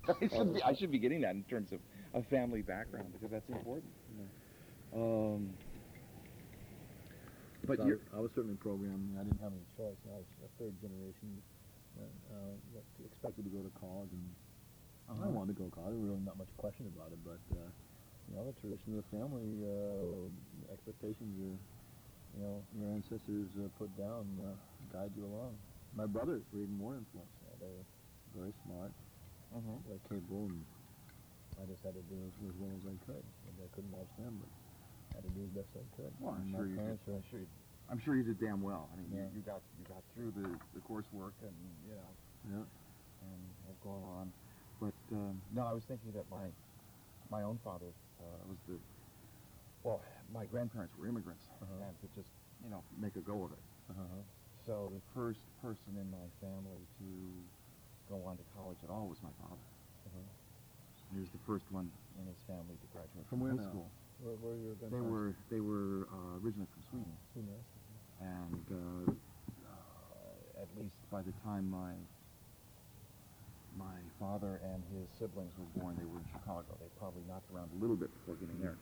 I should be getting that in terms of a family background because that's important. But I was certainly programmed. I didn't have any choice. I was a third generation expected to go to college, and I wanted to go to college. There was really not much question about it, but the tradition of the family, expectations your ancestors put down guide you along. My brothers were even more influenced. They were very smart, very capable, and I just had to do as well as I could. Maybe I couldn't match them, but I had to do as best I could. Well, I'm sure you did damn well. I mean, you got through the coursework, and and have gone on. But no, I was thinking that my own father my grandparents were immigrants and could just make a go of it. So the first person in my family to go on to college at all was my father. He was the first one in his family to graduate from high school. Where were your grandparents? They were originally from Sweden. And at least by the time my father and his siblings were born, they were in Chicago. They probably knocked around a little bit before getting there.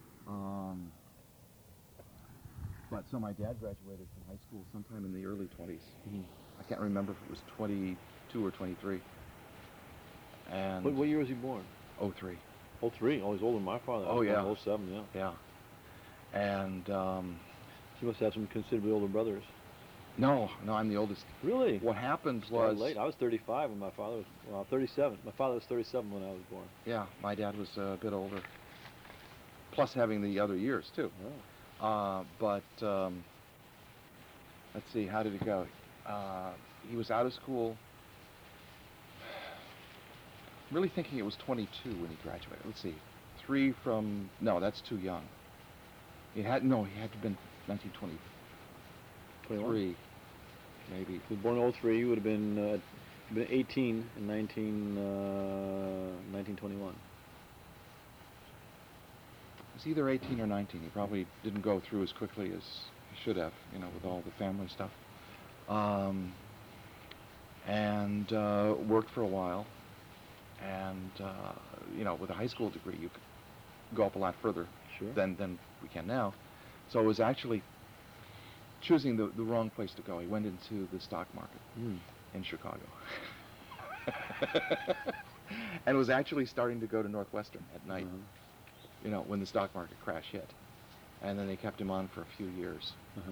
But so my dad graduated from high school sometime in the early 20s. I can't remember if it was 22 or 23. And what year was he born? 03. 03. Oh, he's older than my father. Oh, yeah. 07, Yeah. And he must have some considerably older brothers. No, I'm the oldest. Really? What happened was... late. I was 35 when my father was... 37. My father was 37 when I was born. Yeah, my dad was a bit older. Plus having the other years, too. Oh. But let's see, how did it go? He was out of school. I'm really thinking it was 22 when he graduated. Let's see. No, that's too young. He had to have been 1923. 21? Maybe. If he was born in 03, he would have been 18 in 1921. It was either 18 or 19. He probably didn't go through as quickly as he should have, with all the family stuff. And worked for a while. And, with a high school degree, you could go up a lot further than we can now. So it was actually choosing the wrong place to go. He went into the stock market in Chicago. And was actually starting to go to Northwestern at night, when the stock market crash hit. And then they kept him on for a few years.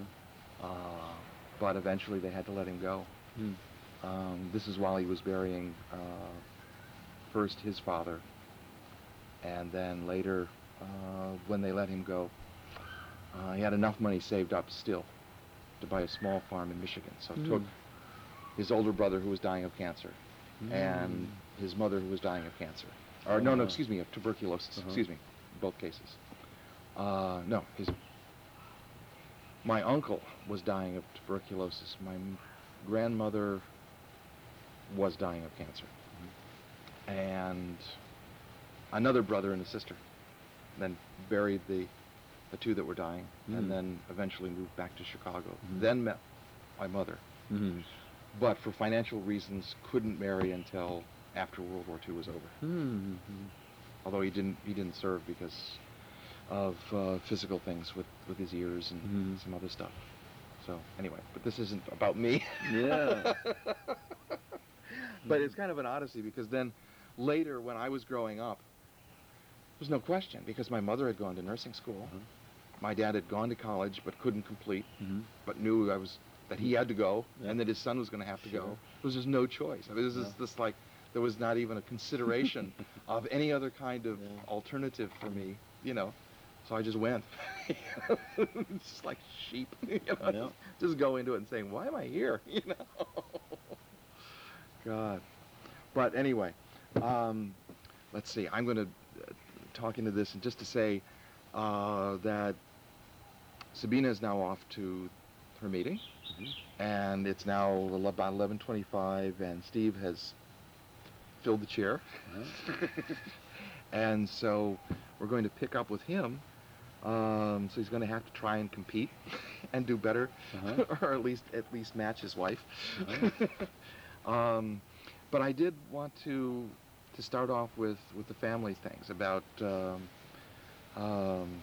But eventually they had to let him go. This is while he was burying first his father, and then later, when they let him go, he had enough money saved up still to buy a small farm in Michigan. So took his older brother who was dying of cancer and his mother who was dying of cancer. Or of tuberculosis, both cases. My uncle was dying of tuberculosis. My grandmother was dying of cancer. And another brother and a sister. Then buried the two that were dying, and then eventually moved back to Chicago. Then met my mother. But for financial reasons, couldn't marry until after World War II was over. Although he didn't serve because of physical things with his ears and some other stuff. So anyway, but this isn't about me. Yeah. But it's kind of an odyssey because then later when I was growing up, there was no question because my mother had gone to nursing school. My dad had gone to college but couldn't complete, but knew that he had to go and that his son was going to have to go. There was just no choice. I mean, this like there was not even a consideration of any other kind of alternative for me, So I just went, just like sheep, just go into it and saying, "Why am I here?" God. But anyway, let's see. I'm going to talk into this and just to say that Sabina is now off to her meeting, and it's now about 11:25, and Steve has filled the chair, and so we're going to pick up with him. So he's going to have to try and compete and do better, or at least match his wife. But I did want to to start off with the family things about um,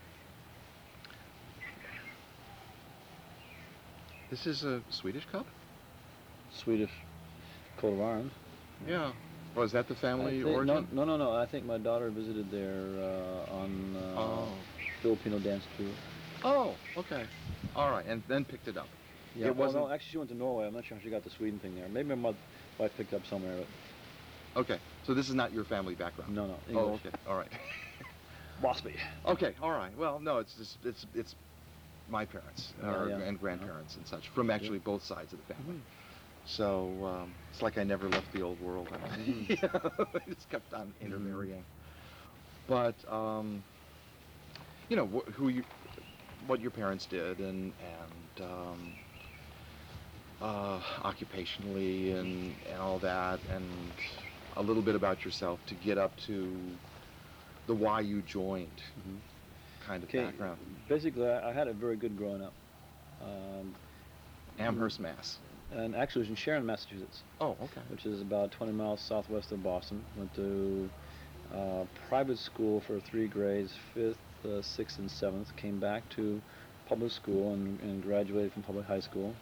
this is a Swedish cup? Swedish coat of arms. Yeah. Was that the family I think, origin? No. I think my daughter visited there on Filipino dance tour. Oh, okay. All right, and then picked it up. Yeah, It wasn't. no, actually she went to Norway. I'm not sure how she got the Sweden thing there. Maybe my wife picked it up somewhere. But Okay, so this is not your family background. no, Oh, English. okay. All right. Waspy. Okay. All right. Well, no, it's just it's my parents Yeah. and grandparents and such from actually both sides of the family. Mhm. So it's like I never left the old world. I just kept on intermarrying. But you know what your parents did and occupationally and all that, and a little bit about yourself to get up to the why you joined kind of Okay. background. Basically, I had it very good growing up. Amherst, Mass. And actually, it was in Sharon, Massachusetts, Oh, okay. which is about 20 miles southwest of Boston. Went to private school for 3 grades, 5th, 6th, and 7th. Came back to public school and graduated from public high school.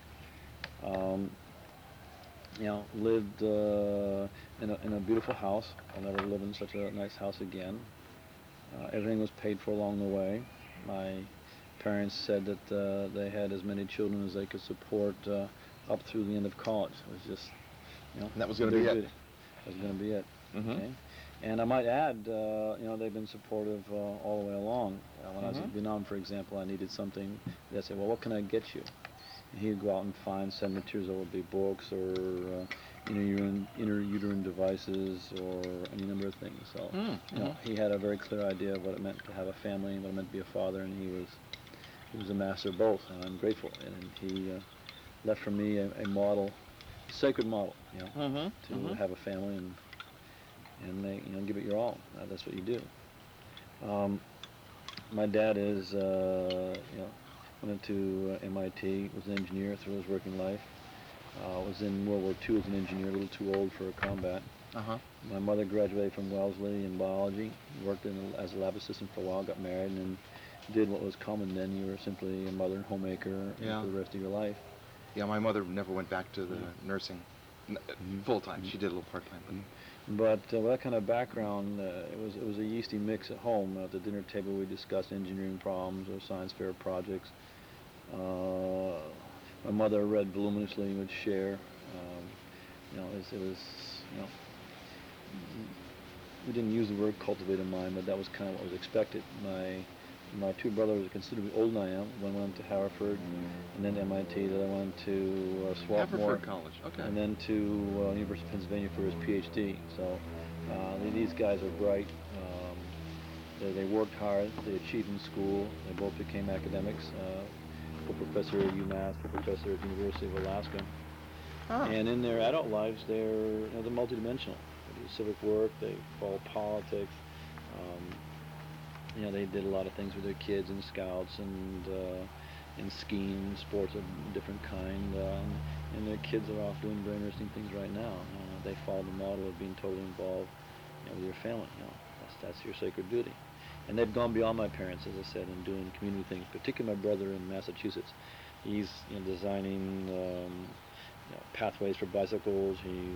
Lived in a beautiful house. I'll never live in such a nice house again. Everything was paid for along the way. My parents said that they had as many children as they could support up through the end of college. It was just, And that was going to be it. That was going to be it. Mm-hmm. Okay? And I might add, they've been supportive all the way along. When I was in Vietnam, for example, I needed something. They'd say, well, what can I get you? And he'd go out and send materials. It would be books or intrauterine devices or any number of things. So, he had a very clear idea of what it meant to have a family and what it meant to be a father, and he was a master of both, and I'm grateful. And he left for me a model, a sacred model, to have a family and make, give it your all. That's what you do. My dad went to MIT, was an engineer through his working life. Was in World War II as an engineer, a little too old for combat. My mother graduated from Wellesley in biology, worked as a lab assistant for a while, got married, and then did what was common then. You were simply a mother and homemaker for the rest of your life. Yeah, my mother never went back to the nursing full-time. She did a little part-time. But with that kind of background, it was a yeasty mix at home. At the dinner table, we discussed engineering problems or science fair projects. My mother read voluminously and would share. We didn't use the word cultivated mind, but that was kind of what was expected. My 2 brothers are considerably older than I am. One went to Harvard and then to MIT. The other went to Swarthmore College. Okay. and then to University of Pennsylvania for his PhD. So these guys are bright. They worked hard. They achieved in school. They both became academics. Co-professor at UMass, co-professor at the University of Alaska. And in their adult lives, they're multidimensional. They do civic work. They follow politics. They did a lot of things with their kids in scouts and skiing, sports of different kind. And their kids are off doing very interesting things right now. They follow the model of being totally involved with your family. That's your sacred duty. And they've gone beyond my parents, as I said, in doing community things. Particularly my brother in Massachusetts. He's designing pathways for bicycles.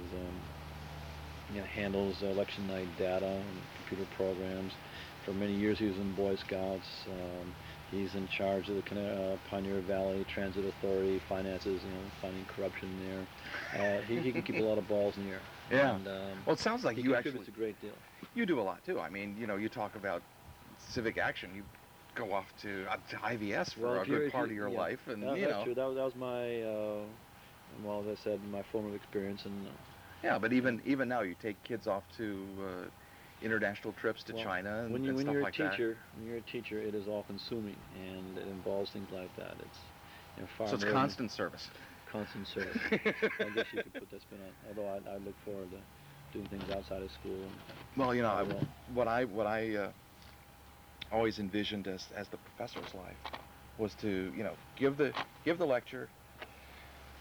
He handles election night data and computer programs. For many years, he was in Boy Scouts. He's in charge of the Pioneer Valley Transit Authority, finances, finding corruption there. He can keep a lot of balls in the air. Yeah. And, Well, it sounds like he you contributes actually a great deal. you do a lot too. I mean, you talk about civic action. You go off to IVS for a good part of your life, and That's true. That was my, as I said, my formative experience, and yeah. But even now, you take kids off to international trips to China and when stuff you're like that. When you're a teacher, it is all-consuming, and it involves things like that. It's far So it's more constant service. constant service. I guess you could put that spin on it. Although I look forward to doing things outside of school. Well, what I always envisioned as the professor's life was to give the lecture,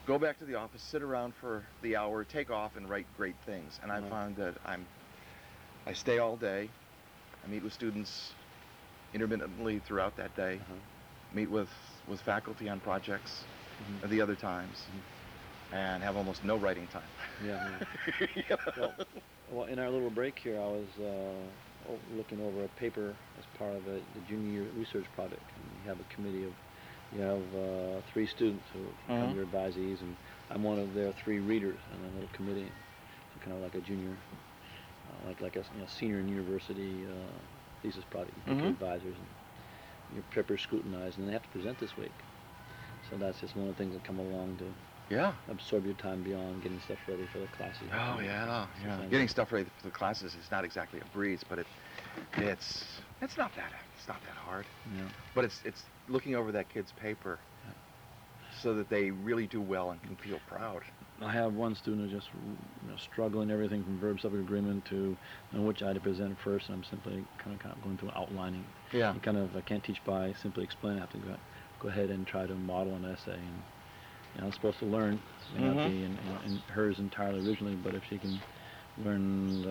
go back to the office, sit around for the hour, take off, and write great things. And I Right. found that I stay all day. I meet with students intermittently throughout that day. Uh-huh. Meet with faculty on projects Mhm. at the other times, and have almost no writing time. Yeah. You know? Well, in our little break here, I was looking over a paper as part of the junior research project. And you have a committee of, you have 3 students who become Mhm. your advisees, and I'm one of their 3 readers in a little committee. So kind of like a junior, like a senior in university thesis project. You pick your Mhm. advisors, and your papers scrutinized, and they have to present this week. So that's just one of the things that come along to Yeah. absorb your time beyond getting stuff ready for the classes. Oh yeah. Sometimes Getting stuff ready for the classes is not exactly a breeze, but it's not that hard. Yeah. But it's looking over that kid's paper so that they really do well and can feel proud. I have one student who's just struggling everything from verb-subject agreement to which I to present first, and I'm simply kind of going through outlining. Yeah. And I can't teach by simply explaining. I have to go ahead and try to model an essay. And I'm supposed to learn. It may not be in hers entirely originally, but if she can learn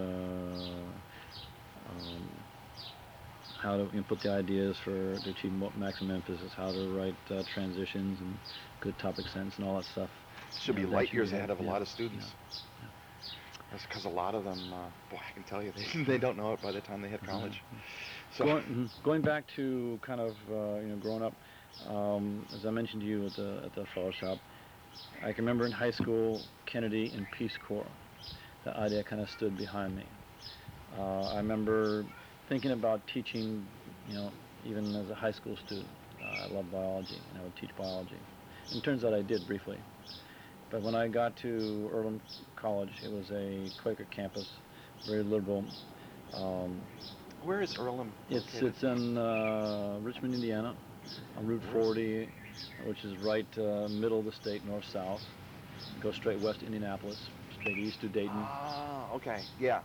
how to input the ideas to achieve maximum emphasis, how to write transitions and good topic sense and all that stuff. Should be that light should years be ahead of a yeah, lot of students. yeah. That's because a lot of them, boy, I can tell you, they don't know it by the time they hit college. So, Going back to kind of growing up, as I mentioned to you at the fellow shop, I can remember in high school, Kennedy and Peace Corps. The idea kind of stood behind me. I remember thinking about teaching, even as a high school student. I loved biology, and I would teach biology. And it turns out I did briefly. But when I got to Earlham College, it was a Quaker campus, very liberal. where is Earlham located? It's in Richmond, Indiana, on Route 40, which is right middle of the state, north-south. Go straight west to Indianapolis, straight east to Dayton. Ah, okay. Yeah.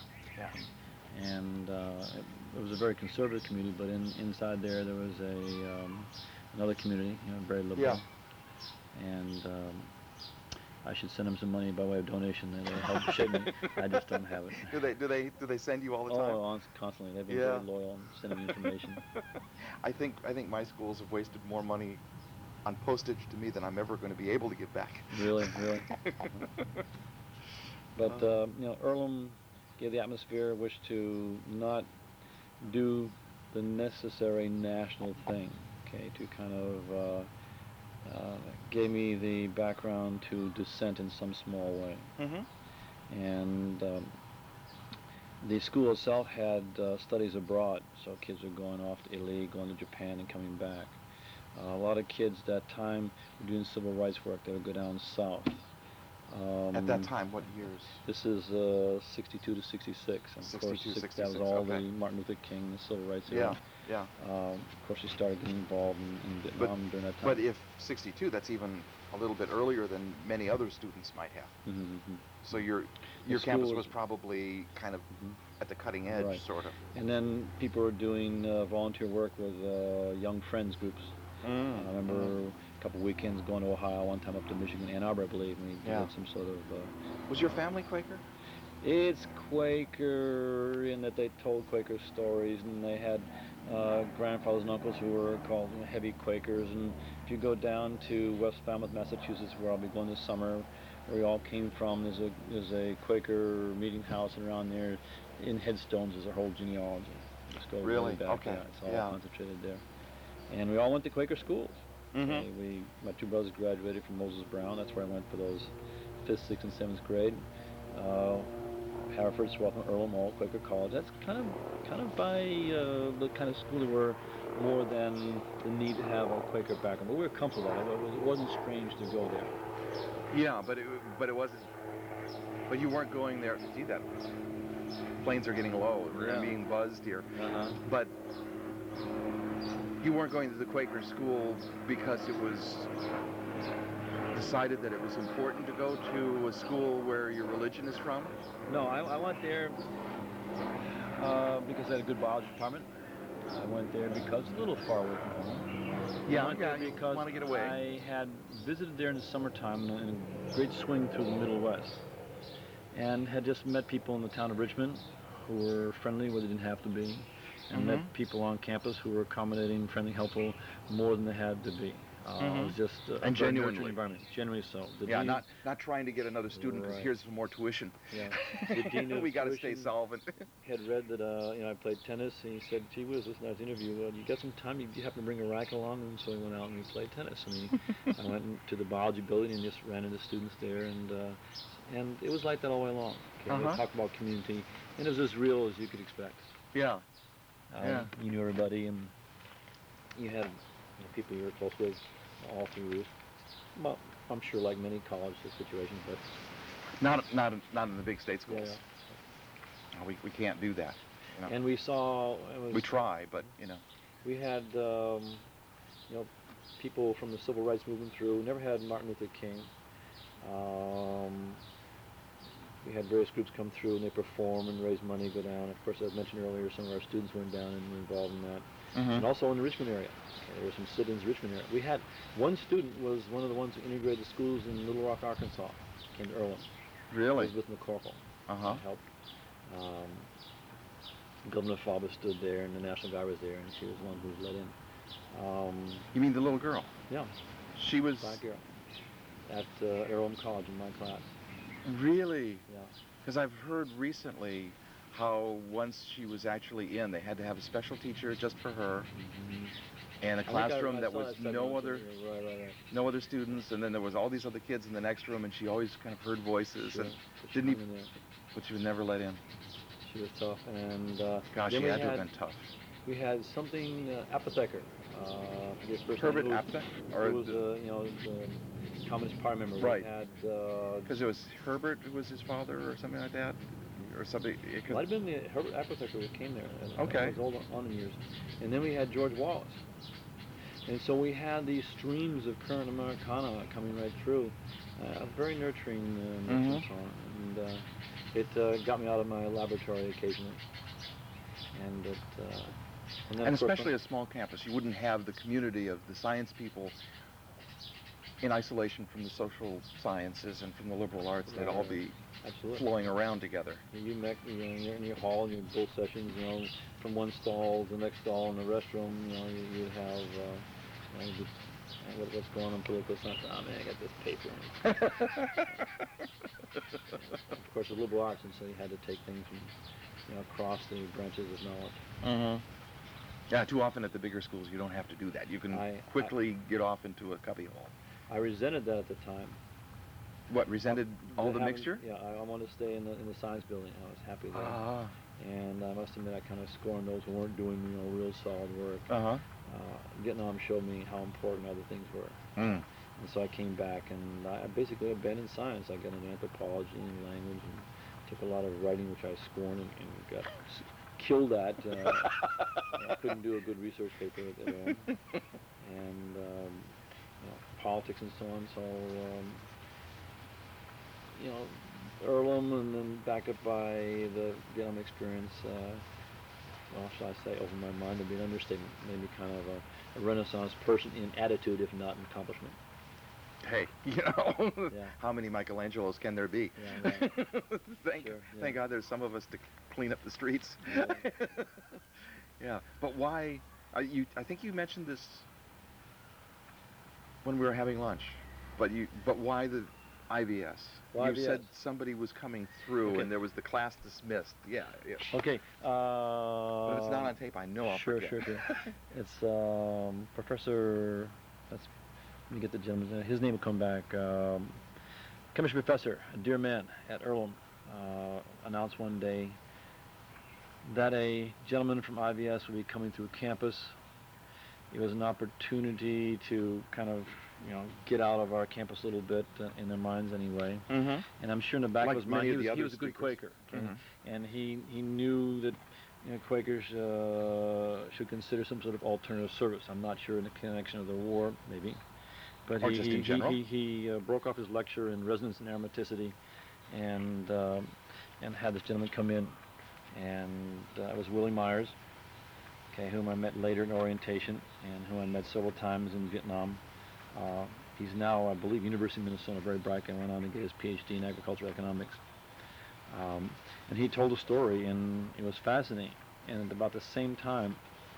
And it was a very conservative community, but inside there was another community, very liberal. Yeah. And I should send them some money by way of donation. They help shape me. I just don't have it. Do they send you all the time? Oh, constantly. They've been Yeah. very loyal and sending me information. I think my schools have wasted more money on postage to me than I'm ever going to be able to give back. Really. But Earlham gave the atmosphere, wished to not do the necessary national thing, okay, to kind of gave me the background to dissent in some small way. Mm-hmm. And the school itself had studies abroad, so kids were going off to Italy, going to Japan, and coming back. A lot of kids that time were doing civil rights work. They would go down south. At that time, what years? This is 62 to 66. And of course, 62, 66, that was all okay. the Martin Luther King, the civil rights era. Yeah. Of course, she started getting involved in Vietnam during that time. But if 62, that's even a little bit earlier than many other students might have. Mm-hmm. So your The campus school was probably kind of at the cutting edge, Right. sort of. And then people were doing volunteer work with young friends groups. I remember a couple weekends going to Ohio, one time up to Michigan, Ann Arbor, I believe, and we did some sort of... Was your family Quaker? It's Quaker in that they told Quaker stories, and they had grandfathers and uncles who were called heavy Quakers. And if you go down to West Falmouth, Massachusetts, where I'll be going this summer, where we all came from, there's a Quaker meeting house, and around there, in headstones, there's a whole genealogy. Just go Really? way back. Okay. Yeah, it's all concentrated there. And we all went to Quaker schools. Mm-hmm. Okay, my 2 brothers graduated from Moses Brown. That's where I went for those 5th, 6th, and 7th grade. Hereford, Swarthmore, Earlham, all Quaker college. That's kind of by the kind of school that were more than the need to have a Quaker background. But we were comfortable with it. It wasn't strange to go there. Yeah, but it wasn't. But you weren't going there. See that? Planes are getting low. We're being buzzed here. But you weren't going to the Quaker school because it was decided that it was important to go to a school where your religion is from? No, I went there because I had a good biology department. I went there because it's a little far away from home. I went there you because want to get away. I had visited there in the summertime in a great swing through the Middle West, and had just met people in the town of Richmond who were friendly where they didn't have to be, and met people on campus who were accommodating, friendly, helpful, more than they had to be. It was just a And very genuinely. nurturing environment. Genuinely so. The Yeah, dean- not trying to get another student because Right. here's some more tuition. Yeah. The dean of We got to stay tuition solvent. had read that I played tennis, and he said, "Gee whiz, listen to this interview. You got some time? You happen to bring a racket along?" And so he went out and we played tennis. I went to the biology building and just ran into students there, and it was like that all the way along. Okay? They talked about community, and it was as real as you could expect. Yeah. You knew everybody, and you had people you were close with all through. Well, I'm sure like many college situations, but Not in the big state schools. Yeah. No, we can't do that. You know. And we saw. We try, but We had people from the civil rights movement through. We never had Martin Luther King. We had various groups come through and they perform and raise money, go down. Of course, as I mentioned earlier, some of our students went down and were involved in that. And also in the Richmond area. There were some sit-ins in the Richmond area. We had one student was one of the ones who integrated the schools in Little Rock, Arkansas, came to Earlham. Really? Elizabeth McCorkle. Uh-huh. Helped. Governor Faber stood there, and the National Guard was there, and she was the one who was let in. You mean the little girl? Yeah, She was black girl at Earlham College in my class. really. Yeah. Because I've heard recently how once she was actually in, they had to have a special teacher just for her, and a classroom that was no other students, and then there was all these other kids in the next room, and she always kind of heard voices, and but she was never let in. She was tough, and Gosh, then she we had to have been tough. We had something Apotheker. Forget his first Herbert name. Apotheker? Or was the Communist Party member. Right. We had Because it was Herbert who was his father, or something like that, or something. might have been the Herbert Apotheker who came there. Okay. It was old on in years, and then we had George Wallace, and so we had these streams of current Americana coming right through. A very nurturing song, and it got me out of my laboratory occasionally, and it. And especially a small campus, you wouldn't have the community of the science people in isolation from the social sciences and from the liberal arts. They'd all be flowing around together. You met, you're in your hall, your bull sessions, from one stall to the next stall in the restroom, you'd have, what's going on political science? Oh man, I got this paper. Of course, the liberal arts, and so you had to take things from, across the branches of knowledge. Yeah, too often at the bigger schools you don't have to do that. You can quickly get off into a cubbyhole. I resented that at the time. What, resented all the mixture? Yeah, I wanted to stay in the science building. I was happy there. And I must admit, I kind of scorned those who weren't doing real solid work. Getting on showed me how important other things were. And so I came back and I basically abandoned science. I got into anthropology and language and took a lot of writing, which I scorned and got killed at. I couldn't do a good research paper at all. And politics and so on. So, Earlham, and then back up by the Vietnam experience. Well, shall I say, over my mind would be an understatement. Made me kind of a Renaissance person in attitude, if not in accomplishment. Hey, how many Michelangelos can there be? Yeah, right. Thank God there's some of us to clean up the streets. Yeah, but why? I think you mentioned this when we were having lunch. But why the IVS? Why you IVS? said somebody was coming through and there was the class dismissed. Yeah. Okay. But if it's not on tape, I know I'll forget. Sure. It's Professor. Let me get the gentleman's name. His name will come back. Chemistry professor, a dear man at Earlham, announced one day that a gentleman from IVS would be coming through campus. It was an opportunity to kind of, get out of our campus a little bit, in their minds anyway. And I'm sure in the back of his mind, he was a good Quaker. Okay? And he knew that Quakers should consider some sort of alternative service. I'm not sure in the connection of the war, maybe. But or just in general? He broke off his lecture in Resonance and Aromaticity and had this gentleman come in. And it was Willie Myers okay, whom I met later in orientation and who I met several times in Vietnam. He's now, I believe, University of Minnesota, very bright guy, went on to get his PhD in agricultural economics. And he told a story, and it was fascinating. And at about the same time,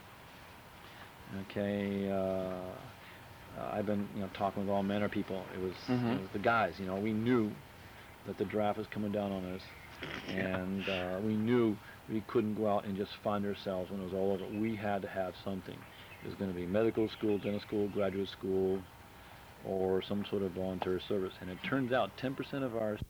okay, I've been, talking with all manner of people. It was, it was the guys, we knew that the draft was coming down on us, and we knew we couldn't go out and just find ourselves when it was all over. We had to have something. It was going to be medical school, dental school, graduate school, or some sort of voluntary service. And it turns out 10% of our...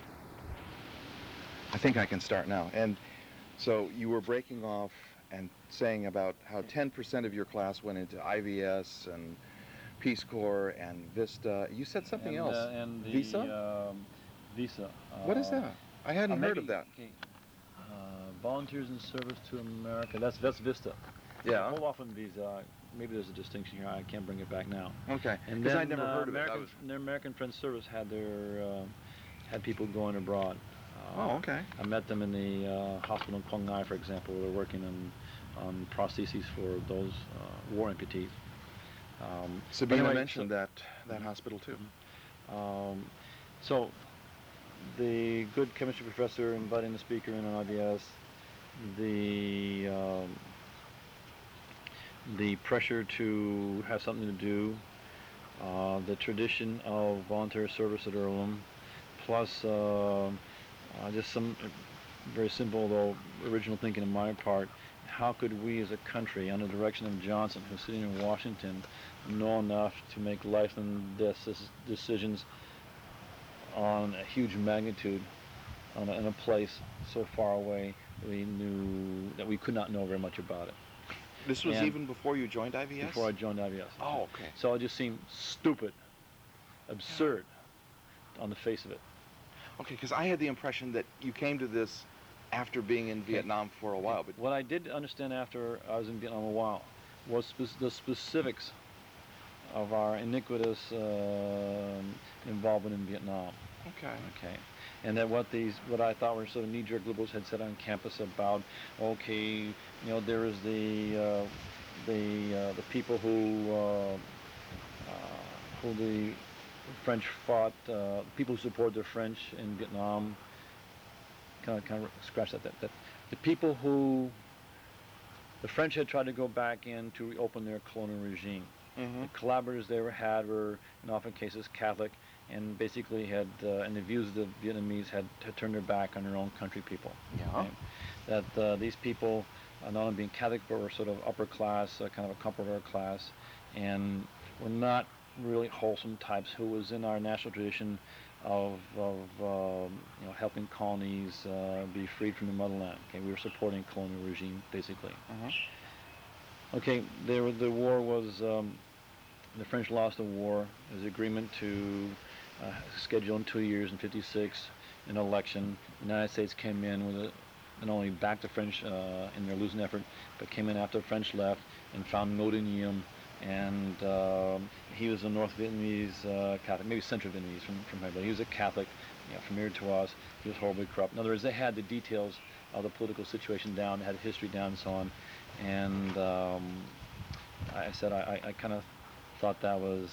I think I can start now. And so you were breaking off and saying about how 10% of your class went into IVS and Peace Corps and Vista. You said something else. And the, Visa? Visa. What is that? I hadn't heard of that. Okay. Volunteers in Service to America. That's Vista. Yeah. Hold off on Visa. Maybe there's a distinction here. I can't bring it back now. Okay. And then then I never heard of it. The American Friends Service had had people going abroad. Oh, okay. I met them in the hospital in Quang Ngai, for example, where they're working on prostheses for those war amputees. Sabina mentioned that hospital too. So the good chemistry professor inviting the speaker in on IVS, the pressure to have something to do, the tradition of voluntary service at Earlham, plus just some very simple, though original thinking on my part. How could we as a country, under the direction of Johnson, who's sitting in Washington, know enough to make life and death decisions on a huge magnitude in a place so far away that we could not know very much about it. This was even before you joined IVS? Before I joined IVS. Oh, okay. So it just seemed stupid, absurd on the face of it. Okay, because I had the impression that you came to this after being in Vietnam for a while. But what I did understand after I was in Vietnam a while was the specifics of our iniquitous involvement in Vietnam. Okay. And that what I thought were sort of knee-jerk liberals had said on campus about, okay, there is the people who the French fought, people who supported the French in Vietnam. Kind of scratch that the people who the French had tried to go back in to reopen their colonial regime. The collaborators they had were in often cases Catholic, and basically had and the views of the Vietnamese had turned their back on their own country people. Yeah. Okay? That these people, not only being Catholic, but were sort of upper class, kind of a comprador class, and were not really wholesome types who was in our national tradition of helping colonies be freed from the motherland. Okay, we were supporting colonial regime basically. Okay, the war was the French lost the war. There was an agreement to schedule in 2 years in '56 an election. The United States came in with not only backed the French in their losing effort, but came in after the French left and found Ngo Dinh Diem. And he was a North Vietnamese Catholic, maybe Central Vietnamese from here, but he was a Catholic, from here to us. He was horribly corrupt. In other words, they had the details of the political situation down, they had history down and so on. And I said I kind of thought that was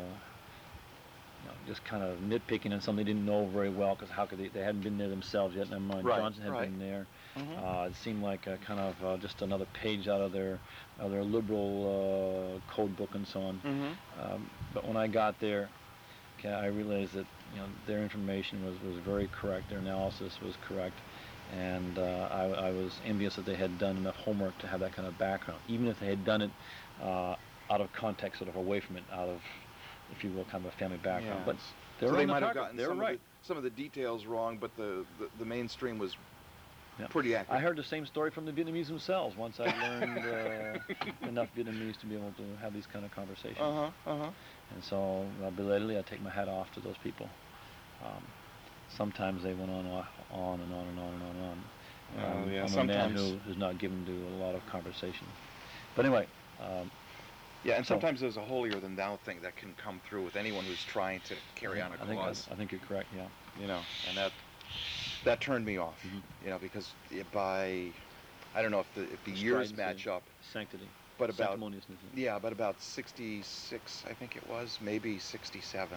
just kind of nitpicking on something they didn't know very well, because how could they hadn't been there themselves yet. Never mind, Johnson had been there. It seemed like a kind of just another page out of their liberal code book and so on. But when I got there, I realized that their information was very correct, their analysis was correct, and I was envious that they had done enough homework to have that kind of background, even if they had done it out of context, sort of away from it, out of, if you will, kind of a family background. Yeah. But So they might have gotten right. some of the details wrong, but the mainstream was pretty accurate. I heard the same story from the Vietnamese themselves once I learned enough Vietnamese to be able to have these kind of conversations. And so belatedly, I take my hat off to those people. Sometimes they went on and on and on and on. I'm a man who's not given to a lot of conversation. But anyway. And sometimes there's a holier than thou thing that can come through with anyone who's trying to carry on a cause. I think you're correct. Yeah. And that turned me off. Because by I don't know if the years Stridency. match up, Sanctity. but about Sanctimoniousness. but about 66, I think it was, maybe 67.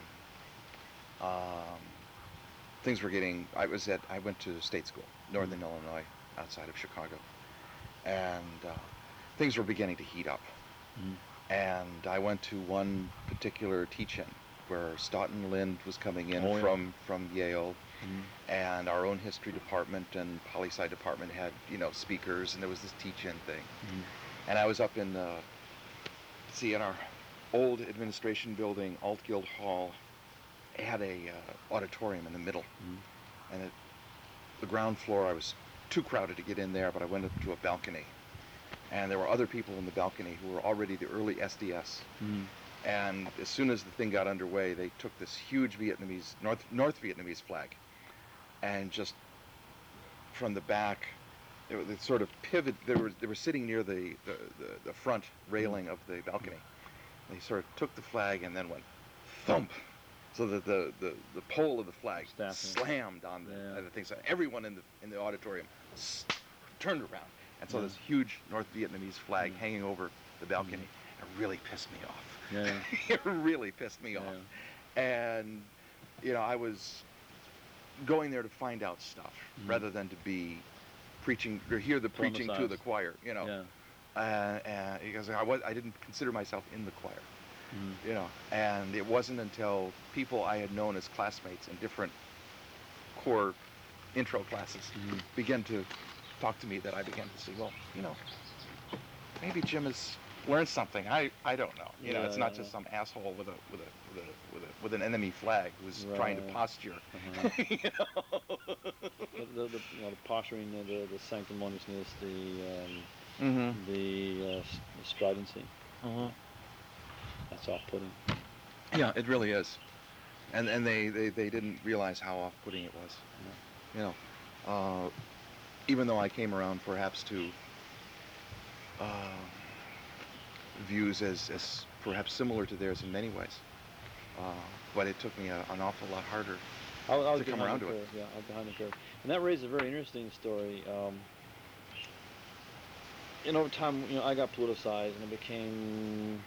Things were getting. I went to state school, Northern Illinois, outside of Chicago, and things were beginning to heat up. And I went to one particular teach-in where Stoughton Lind was coming in from Yale, and our own history department and poli-sci department had speakers, and there was this teach-in thing. And I was up in in our old administration building, Altguild Hall, had a auditorium in the middle, and the ground floor I was too crowded to get in there, but I went up to a balcony, and there were other people in the balcony who were already the early SDS. And as soon as the thing got underway, they took this huge Vietnamese, North Vietnamese flag, and just from the back, they sort of pivot. They were sitting near the front railing of the balcony. They sort of took the flag and then went thump, so that the pole of the flag slammed on the thing. So everyone in the auditorium turned around, and so this huge North Vietnamese flag hanging over the balcony. It really pissed me off. It really pissed me off. And I was going there to find out stuff rather than to be preaching or hear the preaching to the choir. And because I didn't consider myself in the choir. And it wasn't until people I had known as classmates in different core intro classes began to talk to me that I began to see, well, maybe Jim has learned something. I don't know. It's not just some asshole with an enemy flag who's trying to posture. The posturing, the sanctimoniousness, the stridency. That's off-putting. Yeah, it really is. And they didn't realize how off-putting it was. Even though I came around perhaps to views as perhaps similar to theirs in many ways, but it took me an awful lot harder to come around to it. Yeah, I was behind the curve. And that raised a very interesting story. Over time, I got politicized, and I became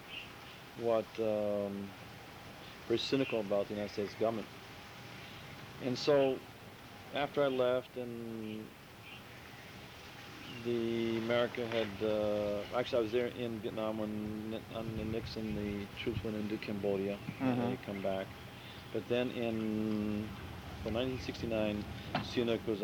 very cynical about the United States government. And so, after I left, and America had actually I was there in Vietnam when Nixon, the troops went into Cambodia, and they come back. But then in 1969, Sihanouk was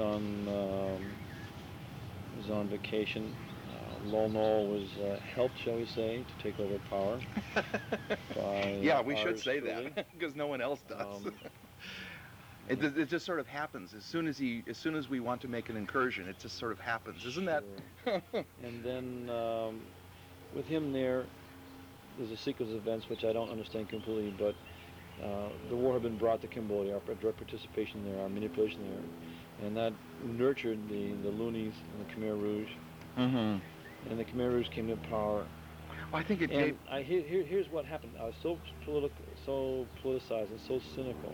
on vacation. Lon Nol was helped, shall we say, to take over power. Yeah, we should say that because no one else does. It just sort of happens as soon as we want to make an incursion. It just sort of happens, isn't that? And then with him there's a sequence of events which I don't understand completely, but the war had been brought to Cambodia, our direct participation there, our manipulation there, and that nurtured the loonies and the Khmer Rouge. And the Khmer Rouge came to power. Well, I think it gave... Here's what happened. I was so politicized and so cynical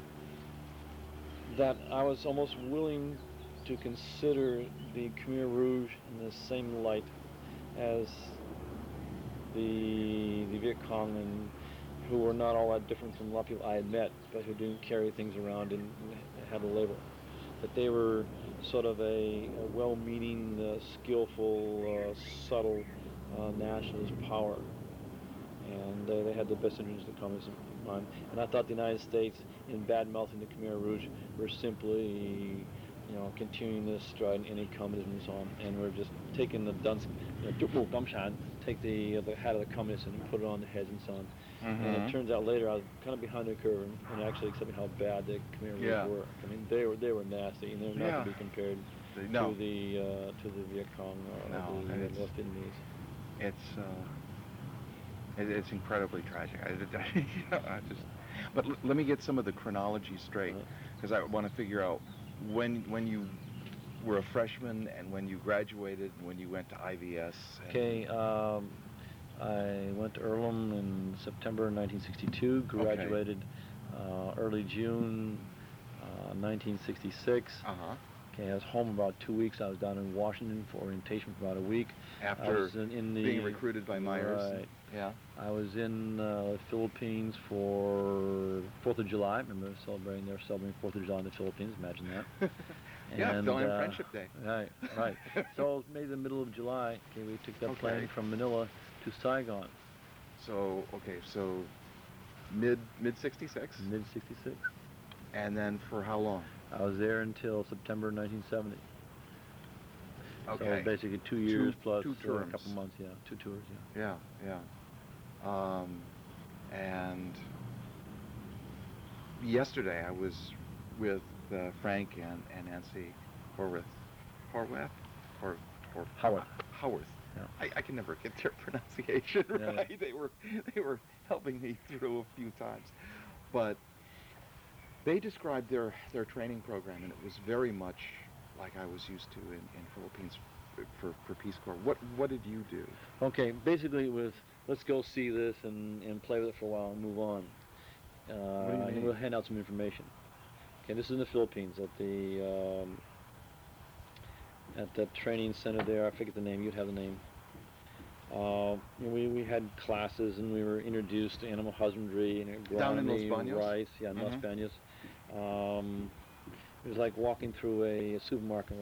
that I was almost willing to consider the Khmer Rouge in the same light as the Viet Cong, and who were not all that different from a lot of people I had met, but who didn't carry things around and had a label. That they were sort of a well-meaning, skillful, subtle nationalist power, and they had the best interests of communism in mind. And I thought the United States, in bad-mouthing the Khmer Rouge, were simply, continuing this stride in anti-communism and so on, and we're just taking the take the hat of the communists and put it on the heads and so on. And it turns out later I was kind of behind the curve and actually accepting how bad the Khmer Rouge were. I mean, they were nasty, and they're not to be compared to the Viet Cong or the North Vietnamese. It's incredibly tragic. But let me get some of the chronology straight, because I want to figure out when you were a freshman and when you graduated and when you went to IVS. Okay, I went to Earlham in September 1962, graduated early June 1966. Okay, I was home about 2 weeks. I was down in Washington for orientation for about a week. I After was in the, being recruited by Myers. Right. Yeah. I was in the Philippines for 4th of July. Remember they were celebrating 4th of July in the Philippines. Imagine that. Yeah, still on Friendship Day. Right, right. So maybe the middle of July, okay, we took that plane from Manila to Saigon. So mid '66. Mid '66. And then for how long? I was there until September 1970. Okay. So basically 2 years plus two a terms. couple months, 2 tours, Yeah. And yesterday I was with Frank and Nancy Horwath. Howarth. Yeah. I can never get their pronunciation right. Yeah. They were helping me through a few times, but they described their training program, and it was very much like I was used to in Philippines for Peace Corps. What did you do? Okay, basically it was let's go see this and play with it for a while and move on. And then we'll hand out some information. Okay, this is in the Philippines at that training center there. I forget the name. You'd have the name. We had classes and we were introduced to animal husbandry and agronomy, down in Los Baños? rice, Los Baños. It was like walking through a supermarket.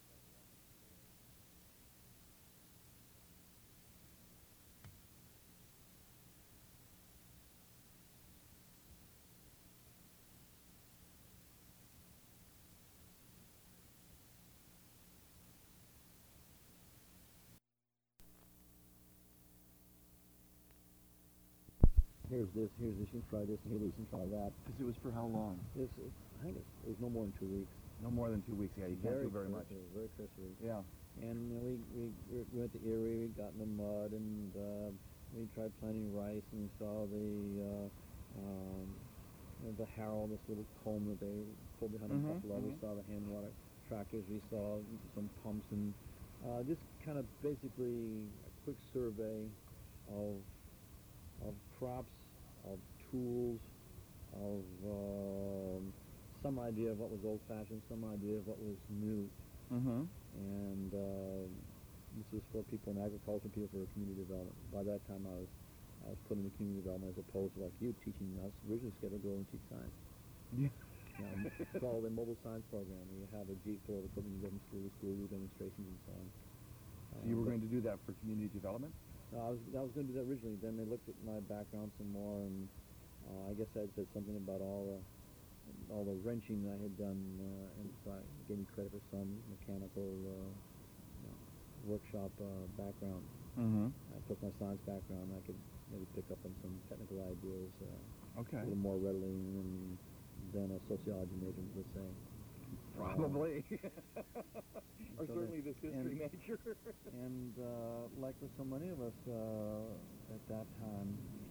Here's this, you can try this, here you can try that. Because it was for how long? I think it was no more than 2 weeks. No more than 2 weeks. Yeah, you can't do very much. Very cursory. Yeah. And we went to Erie, we got in the mud, and we tried planting rice, and we saw the harrow, this little comb that they pulled behind a buffalo. We saw the hand water tractors. We saw some pumps, and just kind of basically a quick survey of crops, of tools, of some idea of what was old-fashioned, some idea of what was new. And this was for people in agriculture, people for community development. By that time, I was put into community development as opposed to like you teaching us. Originally scheduled to go and teach science. Yeah. It's called a mobile science program. You have a jeep full of equipment, you go from school to school, do demonstrations and so on. So you were going to do that for community development? I was going to do that originally. Then they looked at my background some more, and I guess I said something about all the wrenching I had done, and so I gave me credit for some mechanical workshop background. Plus my science background, I could maybe pick up on some technical ideas a little more readily than a sociology major would say. Probably. Or certainly this history major. And like with so many of us at that time,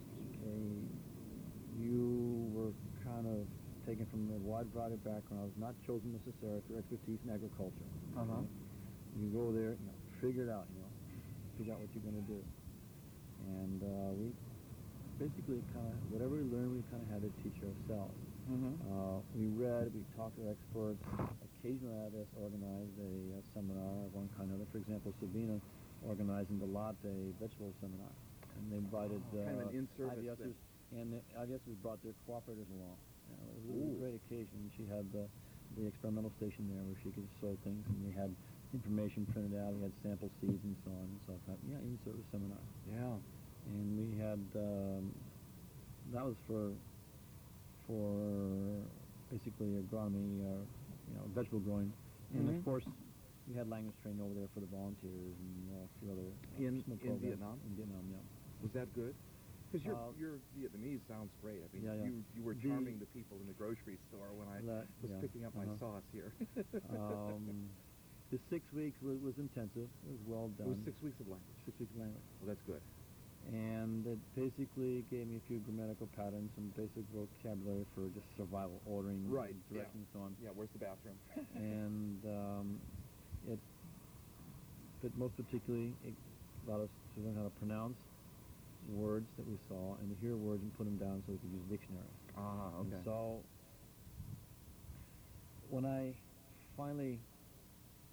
you were kind of taken from a wide variety of backgrounds, not chosen necessarily for expertise in agriculture. You go there, figure it out, figure out what you're going to do. And we basically whatever we learned, we kind of had to teach ourselves. We read, we talked to experts. Occasionally I had organized a seminar of one kind or another. For example, Sabina organized in the Latte vegetable seminar. And they invited kind of an in-service IDSers, and the IDSers brought their cooperators along. It was a great occasion. She had the experimental station there where she could sow things, and we had information printed out. We had sample seeds and so on and so forth. Yeah, in-service seminar. Yeah. And we had, that was for basically agronomy, vegetable growing. And of course, we had language training over there for the volunteers and a few other in Vietnam? In Vietnam, yeah. Was that good? Because your Vietnamese sounds great. I mean, you were charming the people in the grocery store when I was picking up my sauce here. The 6 weeks was intensive. It was well done. It was 6 weeks of language. 6 weeks of language. Well, that's good. And it basically gave me a few grammatical patterns, some basic vocabulary for just survival, ordering, directions, and so on. Yeah, where's the bathroom? And but most particularly, it allowed us to learn how to pronounce words that we saw and to hear words and put them down so we could use dictionaries. Okay. And so when I finally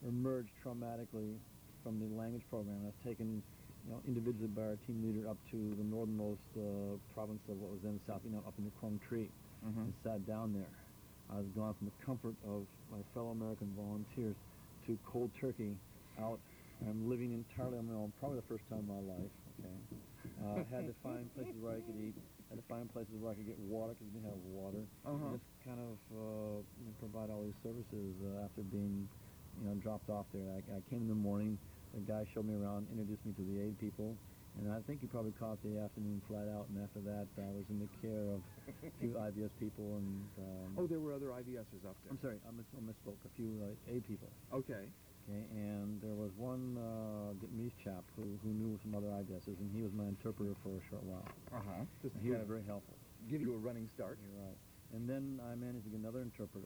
emerged traumatically from the language program. I was taken, individually by our team leader up to the northernmost province of what was then South Vietnam, up in the Quang Tri, and sat down there. I was gone from the comfort of my fellow American volunteers to cold turkey out. I'm living entirely on my own, probably the first time in my life. Okay, had to find places where I could eat. Had to find places where I could get water because we didn't have water. And just kind of provide all these services after being, dropped off there. I came in the morning. The guy showed me around, introduced me to the aid people, and I think he probably caught the afternoon flight out. And after that, I was in the care of a few IVS people and. There were other IVSers up there. I'm sorry, I misspoke. A few aid people. Okay. Okay, and there was one Vietnamese chap who knew some other IVSs, and he was my interpreter for a short while. Just He was very helpful. give you a running start. You're right. And then I managed to get another interpreter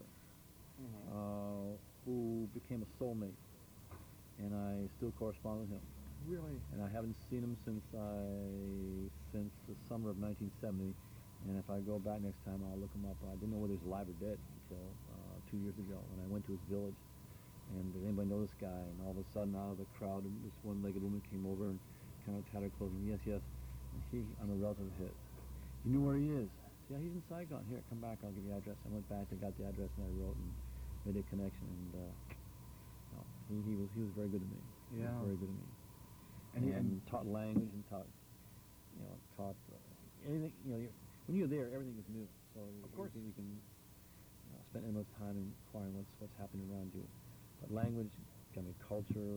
who became a soulmate, and I still correspond with him. Really? And I haven't seen him since the summer of 1970. And if I go back next time, I'll look him up. I didn't know whether he was alive or dead until 2 years ago when I went to his village. And does anybody know this guy? And all of a sudden, out of the crowd, this one-legged woman came over and kind of tattered clothing. Yes, yes. And I'm a relative of his. You knew where he is? Yeah, he's in Saigon. Here, come back. I'll give you the address. I went back. I got the address, and I wrote and made a connection. And he was very good to me. Yeah. He was very good to me. And taught language and taught anything. When you're there, everything is new. So of course you can spend endless time inquiring what's happening around you. But language, culture,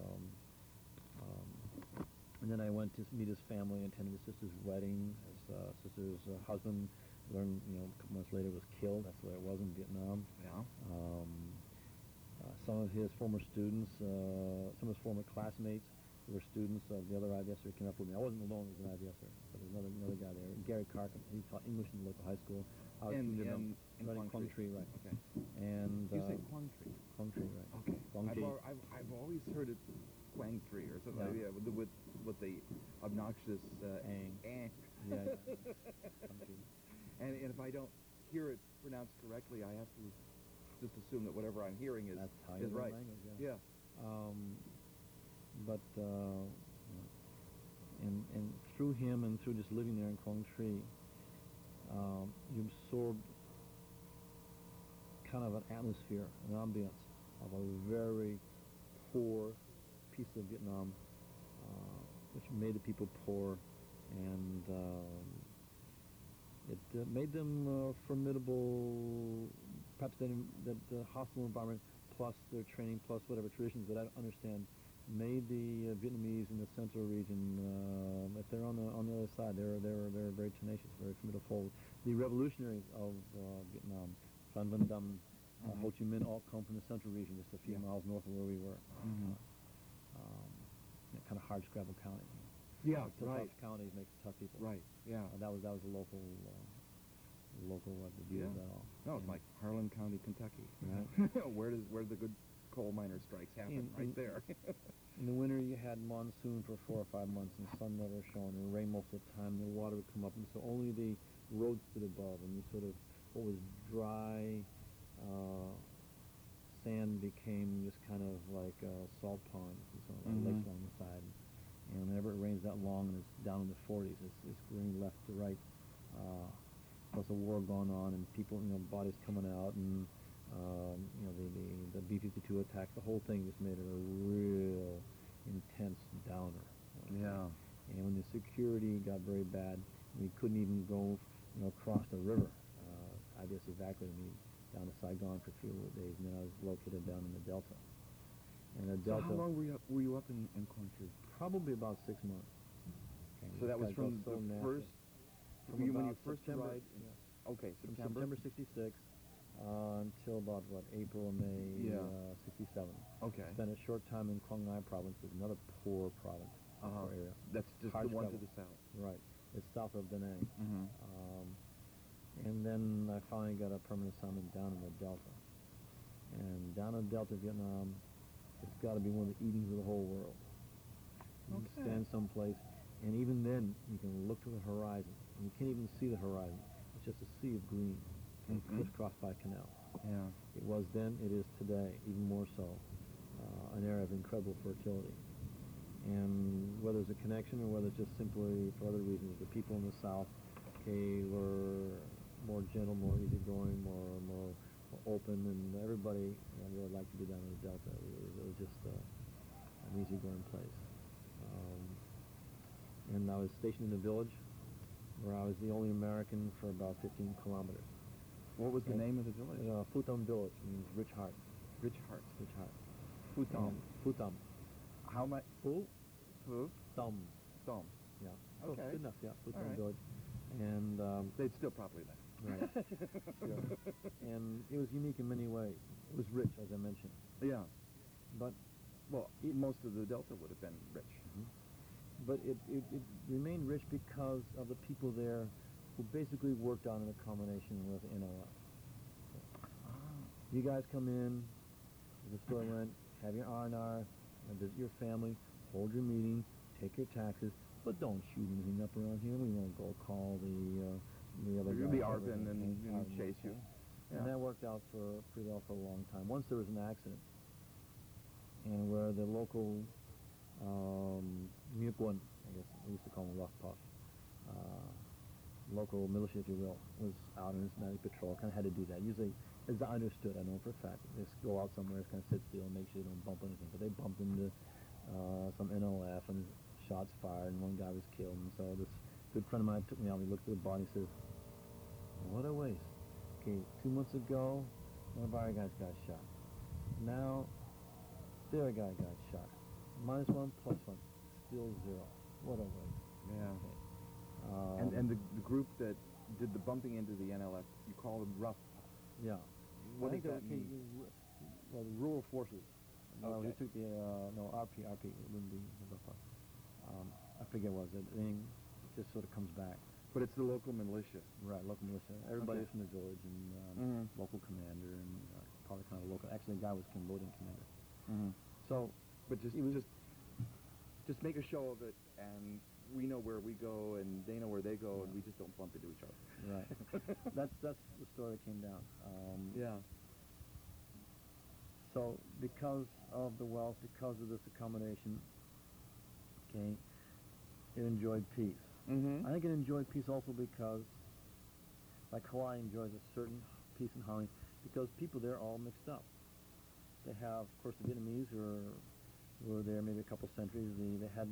and then I went to meet his family, attended his sister's wedding. His sister's husband, learned, a couple months later, was killed. That's the way it was in Vietnam. Yeah. Some of his former students, some of his former classmates who were students of the other IVSer came up with me. I wasn't alone as an IVSer, but there's another guy there, Gary Carkin. He taught English in the local high school. In Quang Tri, right. Okay. And You say Quang Tri? Quang Tri, right. Okay. Quang Tri. I've always heard it Quang Tri or something like that, with the obnoxious Ang. Yeah. Quang Tri. And if I don't hear it pronounced correctly, I have to just assume that whatever I'm hearing is That's how you learn right. language, Yeah. And through him and through just living there in Quang Tri, you absorb kind of an atmosphere, an ambience of a very poor piece of Vietnam, which made the people poor, and it made them formidable. Perhaps that the hostile environment, plus their training, plus whatever traditions that I don't understand, made the Vietnamese in the central region, if they're on the other side, they're very tenacious, very formidable. The revolutionaries of Vietnam, Phan Van Dam, Ho Chi Minh, all come from the central region, just a few miles north of where we were. Kind of hard scrabble county. Yeah, Tough counties makes tough people. Right. Yeah. That was a local view of that all. No, it's like Harlan County, Kentucky. Right. where the good coal miner strikes happen? Right there. In the winter, you had monsoon for 4 or 5 months, and sun never shone, and rain most of the time. The water would come up, and so only the road stood above, and you sort of what was dry sand became just kind of like salt ponds and so lakes along the side. And whenever it rains that long and it's down in the 40s, it's green left to right. Plus a war going on and people, bodies coming out and the B-52 attacks. The whole thing just made it a real intense downer. Yeah. And when the security got very bad, we couldn't even go, across the river. I just evacuated me down to Saigon for 3 days, and then I was located down in the Delta. And the Delta. So how long were you up in Quang Tri? Probably about 6 months. Okay, So that was from so the nasty. first. From when about you first September, arrived. yes. Okay, From September. September '66 until about April or May '67. Okay. Spent a short time in Quang Ngai province, which is another poor province, poor area. That's just Hard the one to travel. the south. Right. It's south of Da Nang. Mm-hmm. And then I finally got a permanent assignment down in the Delta. And down in the Delta, Vietnam, it's got to be one of the Edens of the whole world. You can stand someplace, and even then, you can look to the horizon. And you can't even see the horizon. It's just a sea of green, crisscrossed by a canal. Yeah. It was then, it is today, even more so. an area of incredible fertility. And whether it's a connection or whether it's just simply for other reasons, the people in the South, were more gentle, more easygoing, more open, and everybody really liked to be down in the Delta. It was just an easygoing place. And I was stationed in a village where I was the only American for about 15 kilometers. What was the name of the village? Futam village means rich heart. Rich Heart. Rich heart. Futam. Futam. How much? Fu. Thumb. Yeah. Okay. Good enough. Yeah. Futam right. village. And They'd still properly then. right. Sure. And it was unique in many ways. It was rich, as I mentioned. Yeah. But Well, most of the Delta would have been rich. but it remained rich because of the people there who basically worked on an accommodation with NLF. You guys come in, as the story went, have your R&R, and visit your family, hold your meeting, take your taxes, but don't shoot anything up around here. We won't go call the other guy. The Arvin and chase you. Yeah. And that worked out pretty well for a long time. Once there was an accident, and where the local Mukwan, I guess we used to call them rough puff, local militia, if you will, was out on his night patrol. Kind of had to do that. Usually, as I understood, I know for a fact, they just go out somewhere, just kind of sit still, and make sure they don't bump anything. But they bumped into some NLF, and shots fired, and one guy was killed. And so this good friend of mine took me out. He looked at the body, and says, "What a waste." Okay, 2 months ago, one of our guys got shot. Now, their guy got shot. -1, +1, still 0. What a waste. Yeah. Okay. And the group that did the bumping into the NLF, you call them rough. Yeah. What I does think that they- mean? Well, the rural forces. No, Okay. they took the, RP, it wouldn't be, I forget what it was. I mean, it just sort of comes back. But it's the local militia. Right, local militia. Everybody Okay. from the village, and Mhm. local commander, and probably kind of local. Actually, the guy was Cambodian commander. Mm-hmm. So, But just make a show of it, and we know where we go, and they know where they go, and we just don't bump into each other. right. that's the story that came down. Yeah. So, because of the wealth, because of this accommodation, okay, it enjoyed peace. Mm-hmm. I think it enjoyed peace also because, like Hawaii enjoys a certain peace and harmony, because people there are all mixed up. They have, of course, the Vietnamese who were there maybe a couple centuries. They had,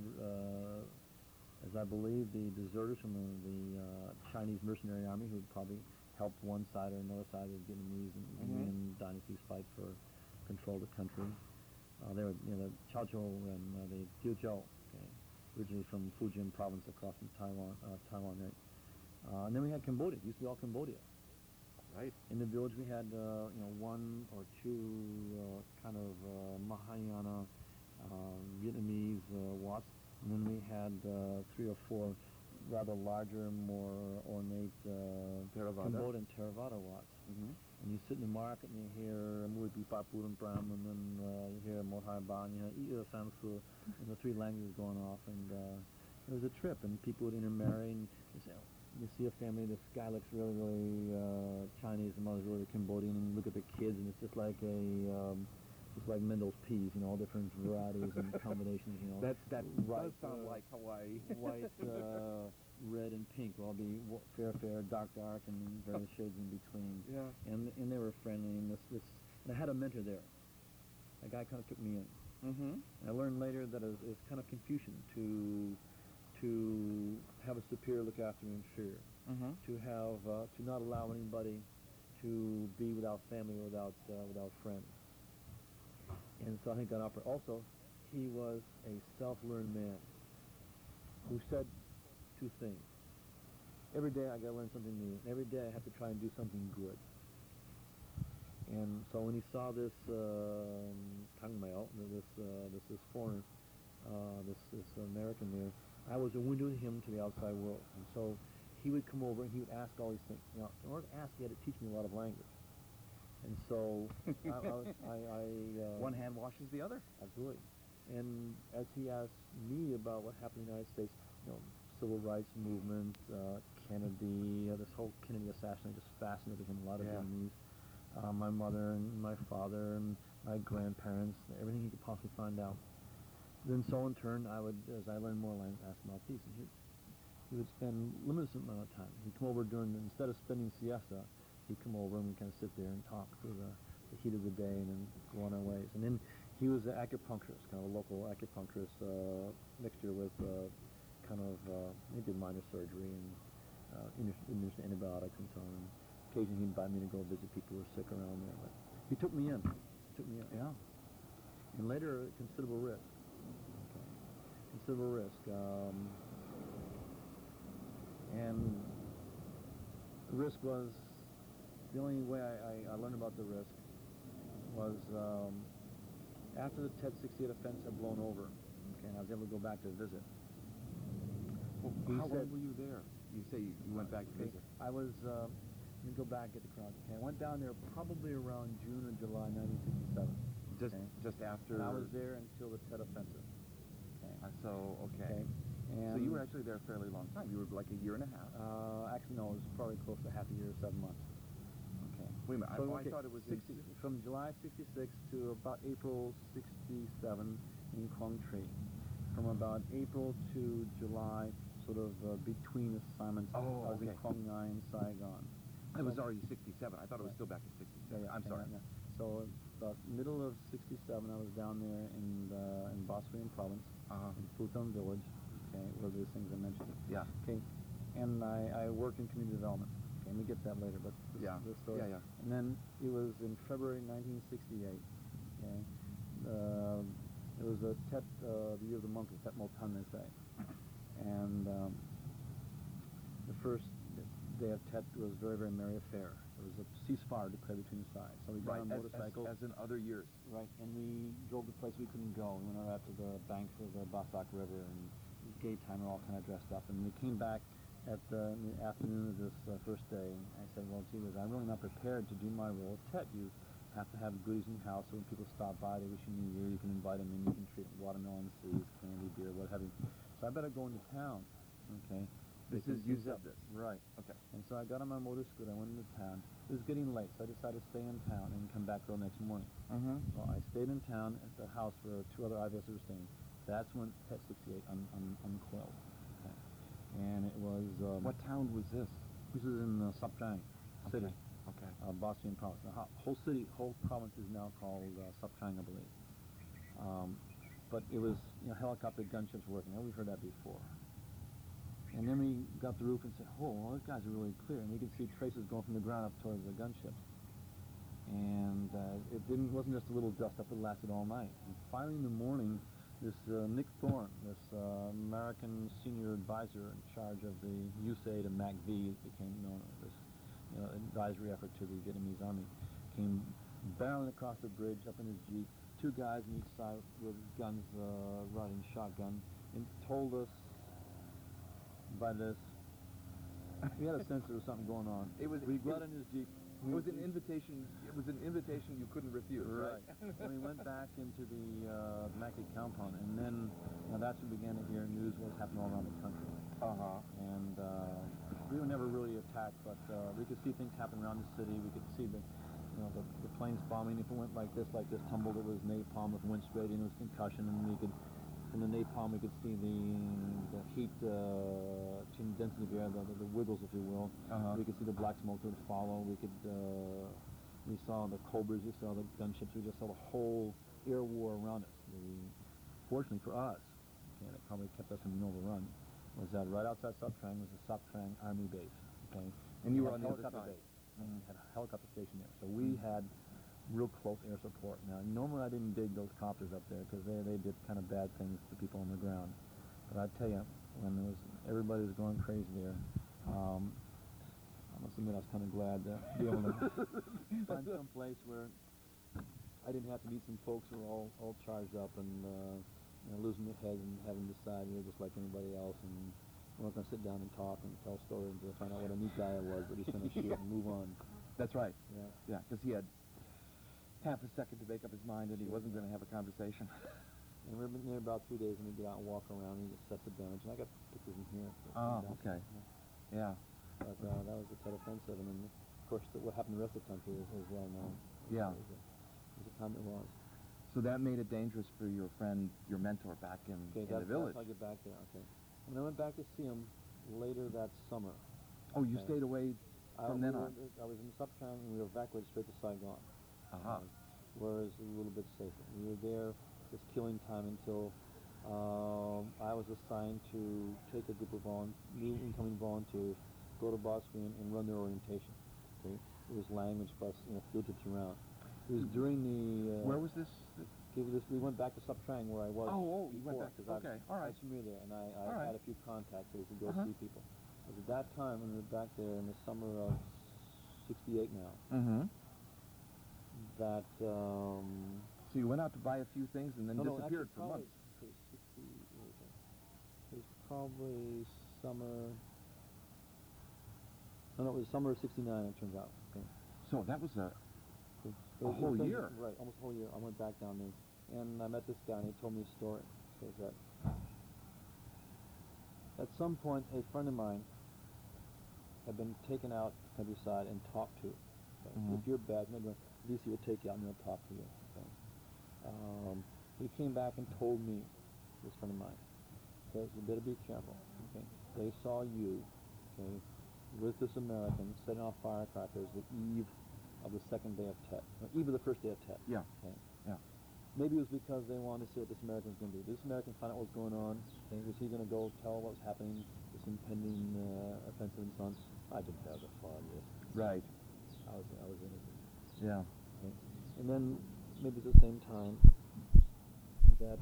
as I believe, the deserters from the Chinese mercenary army who probably helped one side or another side of the Vietnamese and Ming dynasties fight for control of the country. They were, the Chao Chou and the Jiu Zhou, okay, originally from Fujian province across from Taiwan, right? And then we had Cambodia. It used to be all Cambodia. Right. In the village, we had, one or two kind of Mahayana Vietnamese Wats, and then we had 3 or 4 rather larger, more ornate Theravada. Cambodian Theravada Wats. Mm-hmm. And you sit in the market and you hear Mui Papur and Brahman, and then you hear Mohai Ban, you hear Sansu, and the 3 languages going off, and it was a trip, and people would intermarry, and you say, you see a family, this guy looks really, really Chinese, the mother's really Cambodian, and you look at the kids, and it's just like just like Mendel's peas, all different varieties and combinations, That Right, does sound like Hawaii. white, red, and pink will all be fair, dark, and various shades in between. Yeah. And they were friendly, and and I had a mentor there. A guy kind of took me in. Mm-hmm. And I learned later that it's kind of Confucian to have a superior look after an inferior, Mm-hmm. to not allow anybody to be without family or without friends. And so I think that offered. Also, he was a self-learned man who said 2 things. Every day I got to learn something new. Every day I have to try and do something good. And so when he saw this Tangmeo, this foreigner, this American there, I was a window to him to the outside world. And so he would come over and he would ask all these things. Now, in order to ask, he had to teach me a lot of language. And so One hand washes the other. absolutely. And as he asked me about what happened in the United States, civil rights movement, Kennedy, this whole Kennedy assassination just fascinated him. A lot of Yeah. Vietnamese. My mother and my father and my grandparents, everything he could possibly find out. Then so in turn, I would, as I learned more, ask him about peace. And he would spend limited amount of time. He'd come over instead of spending siesta, he'd come over and we'd kind of sit there and talk through the heat of the day and then go on our ways. And then he was an acupuncturist, kind of a local acupuncturist, mixture with he did minor surgery and administered antibiotics and so on. And occasionally he'd invite me to go visit people who were sick around there. But he took me in. Yeah. And later, considerable risk. Okay. Considerable risk. And the risk was, the only way I learned about the risk was after the TED 68 offense had blown over, okay, and I was able to go back to visit. Well, how long were you there? You say you went back to visit. I was, let me go back, get the crowd. Okay, I went down there probably around June or July 1967. Just after... And I was there until the TED offensive. Okay. And so you were actually there a fairly long time. You were like a year and a half. Actually, no, it was probably close to half a year, 7 months. Okay. Wait a minute. So, I thought it was 60, from July 66 to about April 67 in Quang Tri. From about April to July, sort of between assignments, I was in Quang Ngai, Saigon. It was already 67. I thought it was still back in 67. Yeah, I'm sorry. Yeah. So the middle of 67, I was down there in Bosphorian province, in Phuthom village, okay, where these things I mentioned. Yeah. Okay, and I worked in community development. Okay, and we get that later, but this story. Yeah. And then it was in February 1968. Okay, it was a Tet, the year of the monkey, Tet Motan, they say. And the first day of Tet was very, very merry affair. There was a ceasefire declared between the sides. So we got on motorcycles. As in other years. Right, and we drove to a place we couldn't go. We went out to the banks of the Basak River, and gay time, we're all kind of dressed up. And we came back in the afternoon of this first day. And I said, well, gee whiz, I'm really not prepared to do my role at Tet. You have to have goodies in the house, so when people stop by, they wish you New Year, you can invite them in, you can treat them watermelon seeds, candy, beer, what have you. So I better go into town, okay? You said this. Right. Okay. And so I got on my motor scooter, I went into town. It was getting late, so I decided to stay in town and come back early next morning. Well, I stayed in town at the house where 2 other IVS were staying. That's when TET 68 uncoiled. Okay. And it was... what town was this? This was in Sapchang City. Okay. Bosphorian province. The whole province is now called Sapchang, I believe. But it was, helicopter gunships working. We've heard that before. And then we got the roof and said, oh, well, those guys are really clear. And we could see traces going from the ground up towards the gunships. And it wasn't just a little dust up, it lasted all night. And finally in the morning, this Nick Thorne, this American senior advisor in charge of the USAID and MACV, became known as this advisory effort to the Vietnamese army, came barreling across the bridge up in his Jeep, 2 guys on each side with guns, riding shotgun, and told us by this, we had a sense there was something going on. We got in his Jeep. It was an invitation. It was an invitation you couldn't refuse, right? And we went back into the Mackie compound, and then that's when we began to hear news what was happening all around the country. And we were never really attacked, but we could see things happen around the city. We could see the planes bombing. If it went like this, tumbled, it was napalm with wind straight in, it was concussion, and we could, from the napalm, we could see the heat density of the air, the wiggles, if you will. We could see the black smoke that would follow. We saw the Cobras, we saw the gunships, we just saw the whole air war around us. Fortunately for us, and it probably kept us from being overrun, was that right outside Sapchang was the Sapchang Army base. Okay, and you were on the other side. And had a helicopter station there, so we had real close air support. Now, normally I didn't dig those copters up there because they did kind of bad things to people on the ground. But I tell you, when everybody was going crazy there, I must admit I was kind of glad to be able to find some place where I didn't have to meet some folks who were all charged up and losing their heads and having to decide we were just like anybody else, and we're not going to sit down and talk and tell stories until find out what a neat guy I was, but he's going to shoot and move on. That's right. Yeah, because he had half a second to make up his mind, and he wasn't going to have a conversation. And we've been there about 3 days, and we get out and walk around and assess the damage. And I got pictures in here. Okay. Yeah. But that was the Tet Offensive, and then, of course, what happened in the rest of the country is well known. Yeah. It was a time it was. So that made it dangerous for your friend, your mentor back in the village. That's how I get back there, okay. And I went back to see him later that summer. Oh, you stayed away from then on? I was in Supchang and we were evacuated straight to Saigon. Where it's a little bit safer. We were there just killing time until I was assigned to take a group of new incoming volunteers, go to Bosnia and run their orientation. Okay? It was language plus field trips around. It was during the... Where was this? We went back to Supchang where I was you before. went back. Okay, all right. I was familiar there, and I had a few contacts so we could go see people. It was at that time when we were back there in the summer of 68 now. That... So you went out to buy a few things and then disappeared for months. It was probably summer... No, it was summer of 69, it turns out. Okay. So that was a whole year. Right, almost a whole year. I went back down there, and I met this guy, and he told me a story. He says that at some point, a friend of mine had been taken out to the countryside and talked to. Okay? If you're bad, maybe VC will take you out and they'll talk to you. Okay? He came back and told me, this friend of mine, says, you better be careful. Okay? They saw you, okay, with this American setting off firecrackers the eve of the second day of Tet, eve of the first day of Tet. Yeah. Okay? Yeah. Maybe it was because they wanted to see what this American was going to do. This American found out what was going on. Okay? Was he going to go tell what was happening, this impending offensive and so on? I didn't have the foggiest. Right. I was innocent. Yeah. Okay? And then maybe at the same time that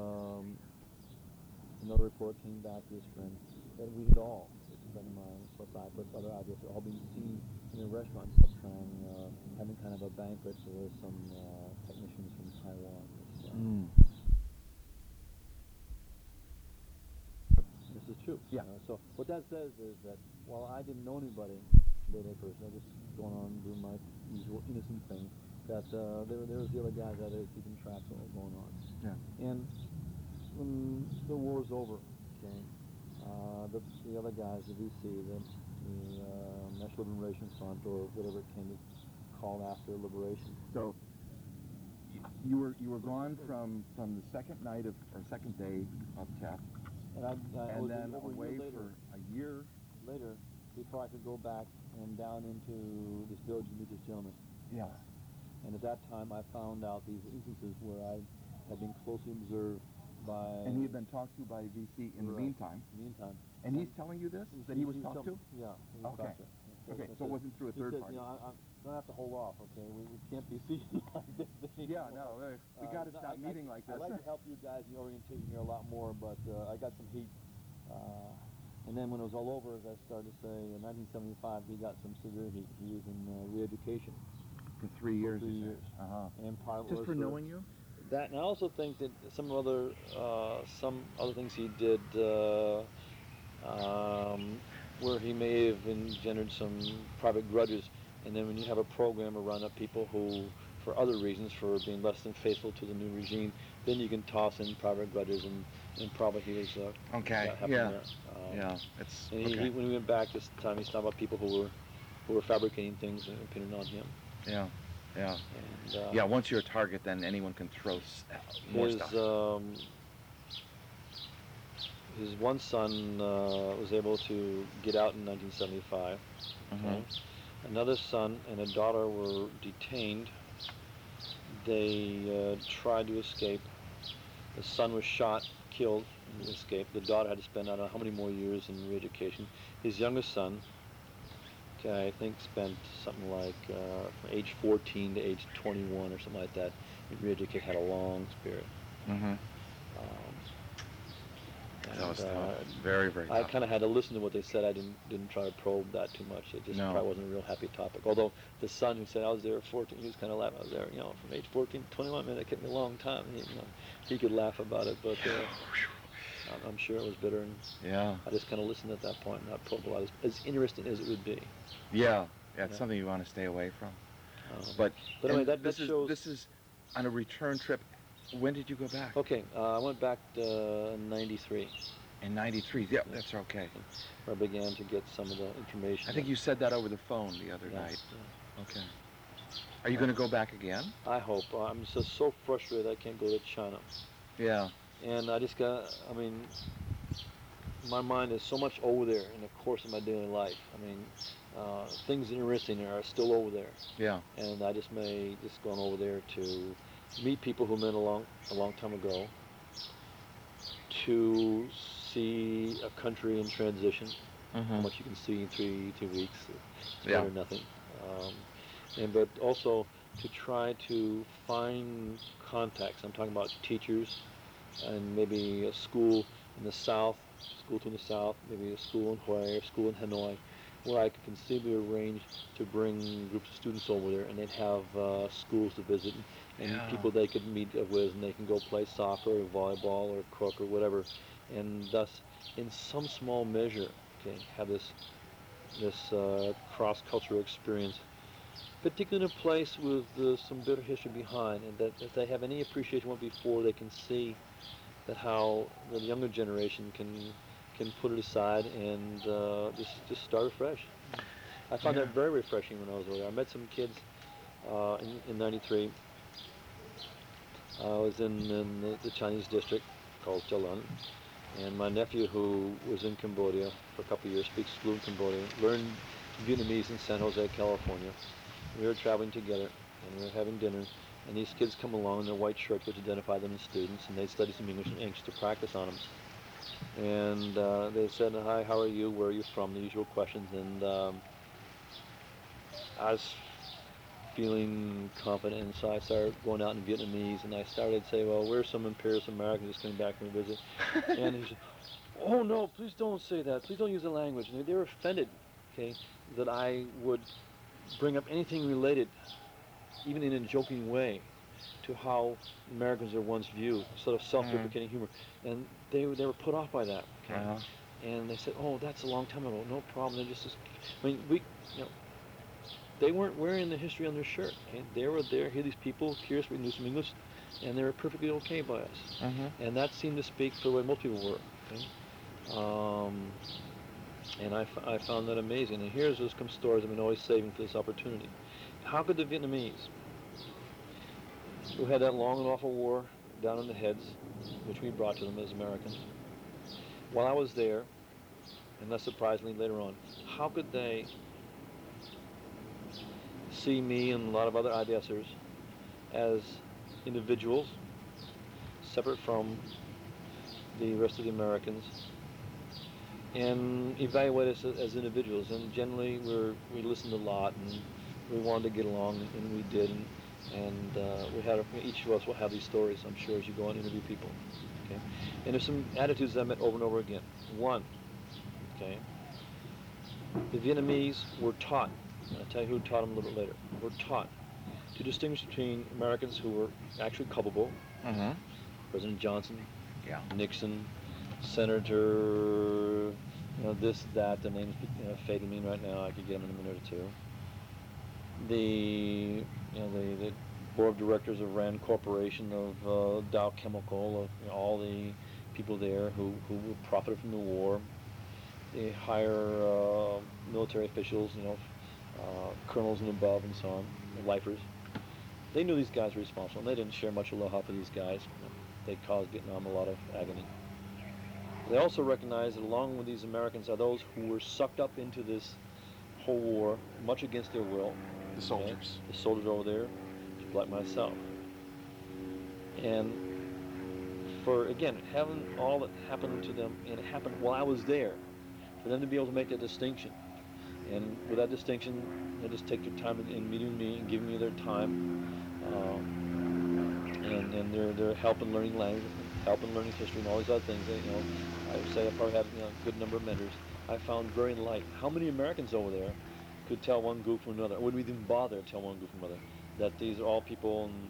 another report came back to his friend that we had all, this friend of mine, plus I, plus other ideas, had all been seen in a restaurant in Supchang having kind of a banquet with some technicians from Taiwan. This is true. Yeah. So what that says is that while I didn't know anybody, day-to-day person, I was just going on doing my usual innocent thing, that there was the other guys out there keeping track of what was going on. Yeah. And when the war's over, okay, the other guys, the VC, the National Liberation Front, or whatever it came to call after liberation. So you were gone from the second night of or second day of Tet, and then over away later, for a year later before I could go back and down into this village and meet this gentleman. Yeah. And at that time, I found out these instances where I had been closely observed by... And he had been talked to by VC in the meantime. And he's telling you this, that he was talked to? Yeah. Okay. Okay, so it wasn't through a third party. I'm going to have to hold off, okay? We can't be seen like this. Yeah, no, we got to stop meeting like this. I'd like to help you guys in the orientation here a lot more, but I got some heat. And then when it was all over, as I started to say, in 1975, he got some severe heat. He was in re-education. For 3 years. For 3 years. And part of just for knowing you? That, and I also think that some other things he did where he may have engendered some private grudges. And then when you have a program around of people who, for other reasons, for being less than faithful to the new regime, then you can toss in private grudges, and probably he was okay. Yeah. Yeah. It's and when we went back this time, he stopped about people who were fabricating things and pinning on him. Yeah. Yeah. And, once you're a target, then anyone can throw more stuff. His one son was able to get out in 1975. Okay? Another son and a daughter were detained. They tried to escape. The son was shot, killed, and escaped. The daughter had to spend I don't know how many more years in re-education. His youngest son, I think, spent something like from age 14 to age 21 or something like that. In re-education, had a long spirit. That was tough. Very, very tough. I kind of had to listen to what they said. I didn't try to probe that too much. It just probably wasn't a real happy topic. Although the son who said I was there at 14, he was kind of laughing. I was there, from age 14 to 21. Man, it took me a long time. He could laugh about it, but I'm sure it was bitter. And I just kind of listened at that point, not probe a lot. As interesting as it would be. Yeah, it's something you want to stay away from. But anyway, this shows. This is on a return trip. When did you go back? Okay, I went back in 93. In 93, yeah, that's okay. Where I began to get some of the information. I think you said that over the phone the other night. Yeah. Okay. Are you going to go back again? I hope. I'm just so frustrated I can't go to China. Yeah. And my mind is so much over there in the course of my daily life. Things that are interesting are still over there. Yeah. And I just may just gone over there to meet people who met a long time ago, to see a country in transition, how much you can see in three weeks, it's better than nothing. But also to try to find contacts. I'm talking about teachers and maybe a school in the south, maybe a school in Hue, a school in Hanoi, where I could conceivably arrange to bring groups of students over there, and they'd have schools to visit and people they could meet with, and they can go play soccer or volleyball or cook or whatever, and thus, in some small measure, have this cross-cultural experience, particularly in a place with some bitter history behind, and that if they have any appreciation of what before, they can see that how the younger generation can put it aside and just start afresh. I found that very refreshing when I was over there. I met some kids in '93. I was in the Chinese district called Jalan, and my nephew, who was in Cambodia for a couple of years, speaks fluent Cambodian, learned Vietnamese in San Jose, California. We were traveling together, and we were having dinner, and these kids come along in their white shirts, which identify them as students, and they study some English and anxious to practice on them. And they said, "Hi, how are you? Where are you from?" The usual questions, and I was feeling confident, and so I started going out in Vietnamese, and I started to say, "Well, we're some imperialist Americans just coming back from a visit." And he said, "Oh no, please don't say that. Please don't use the language." And they were offended, that I would bring up anything related, even in a joking way, to how Americans are once viewed, sort of self-deprecating humor, and they were put off by that. And they said, "Oh, that's a long time ago. No problem." They weren't wearing the history on their shirt. They were there. Here, these people, curious, we knew some English, and they were perfectly okay by us. And that seemed to speak for the way most people were. And I found that amazing. And here's some stories I've been always saving for this opportunity. How could the Vietnamese, who had that long and awful war down on the heads, which we brought to them as Americans, while I was there, and less surprisingly later on, how could they see me and a lot of other IDSers as individuals, separate from the rest of the Americans, and evaluate us as individuals? And generally, we listened a lot, and we wanted to get along, and we did. And each of us will have these stories, I'm sure, as you go and interview people. And there's some attitudes that I met over and over again. One, the Vietnamese were taught, and I'll tell you who taught them a little bit later, were taught to distinguish between Americans who were actually culpable, President Johnson, Nixon, Senator, this, that, the names fading me right now, I could get them in a minute or two. The board of directors of Rand Corporation, of Dow Chemical, of all the people there who profited from the war. They hire military officials, colonels and above and so on, lifers. They knew these guys were responsible, and they didn't share much aloha for these guys. They caused Vietnam a lot of agony. They also recognized that along with these Americans are those who were sucked up into this whole war, much against their will. The soldiers. The soldiers over there, just like myself. And for, again, having all that happened to them, and it happened while I was there, for them to be able to make that distinction. And with that distinction, they just take their time in meeting me and giving me their time. And their help in learning language, help in learning history, and all these other things. I would say I probably have a good number of mentors. I found very enlightening. How many Americans over there could tell one group from another, or would we even bother to tell one group from another, that these are all people, and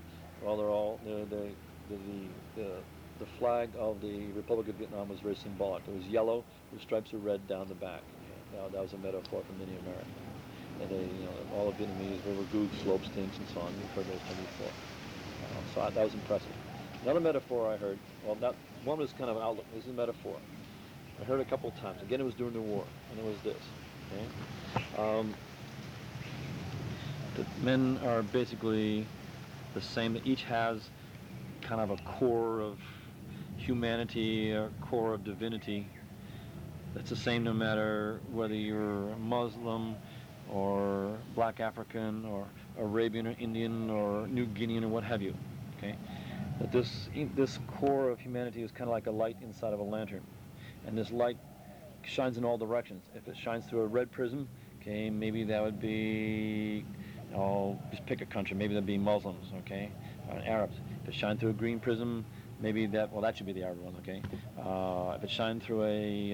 the flag of the Republic of Vietnam was very symbolic. It was yellow with stripes of red down the back. That was a metaphor for many Americans. And all the Vietnamese, there were goods, slopes, stinks, and so on. You've heard those terms before. So that was impressive. Another metaphor I heard, one was kind of an outlook. This is a metaphor. I heard it a couple of times. Again, it was during the war, and it was this. that men are basically the same. That each has kind of a core of humanity, a core of divinity. That's the same no matter whether you're Muslim or Black African or Arabian or Indian or New Guinean or what have you. Okay, that this core of humanity is kind of like a light inside of a lantern, and this light shines in all directions. If it shines through a red prism, okay, maybe that would be, just pick a country. Maybe that'd be Muslims, okay, or Arabs. If it shines through a green prism, maybe that should be the Arab one, okay. If it shined through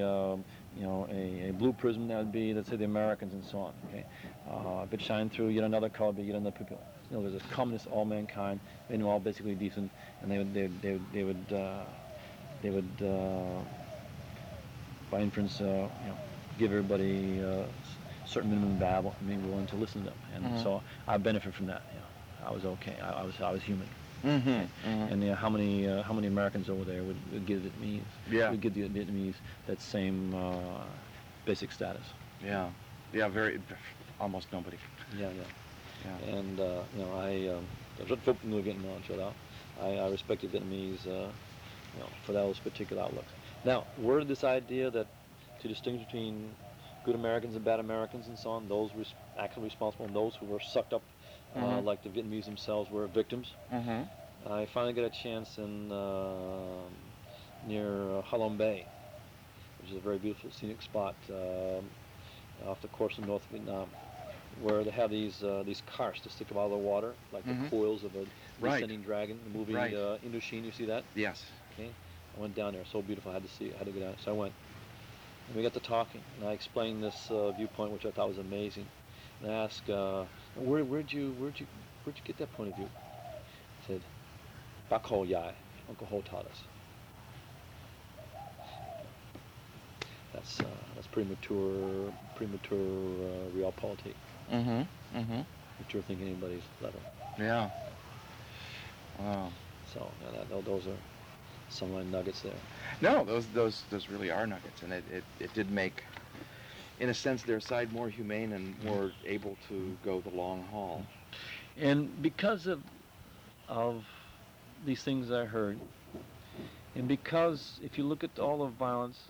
a blue prism, that would be, let's say, the Americans and so on, okay. If it shined through yet another color, it'd be yet another people. There's this commonness, all mankind, made them all basically decent, and they would by inference, give everybody a certain minimum babble and be willing to listen to them. And so I benefit from that. I was okay. I was human. And how many Americans over there would give Vietnamese? Would give the Vietnamese that same basic status. Almost nobody. And I rất phục người Việt Nam cho đó. I respect the Vietnamese, for those particular outlooks. Now, where did this idea that to distinguish between good Americans and bad Americans and so on, those actually responsible and those who were sucked up, like the Vietnamese themselves were victims. I finally got a chance in near Halong Bay, which is a very beautiful scenic spot off the coast of North Vietnam, where they have these cars to stick them out of the water, like the coils of a descending dragon. The movie Indochine, you see that? Yes. Okay. I went down there. So beautiful. I had to see it. I had to go down. So I went. And we got to talking, and I explained this viewpoint, which I thought was amazing. And I asked, where'd you get that point of view? I said, Bác Hồ Yai, Uncle Ho taught us. That's premature realpolitik. Mature thinking anybody's level. Yeah. Wow. So those are some of my nuggets there. No, those really are nuggets, and it did make, in a sense, their side more humane and more able to go the long haul. And because of these things I heard, and because if you look at all the violence,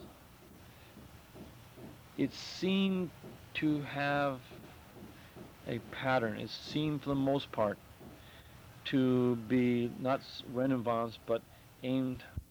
it seemed to have a pattern. It seemed, for the most part, to be not random violence, but aimed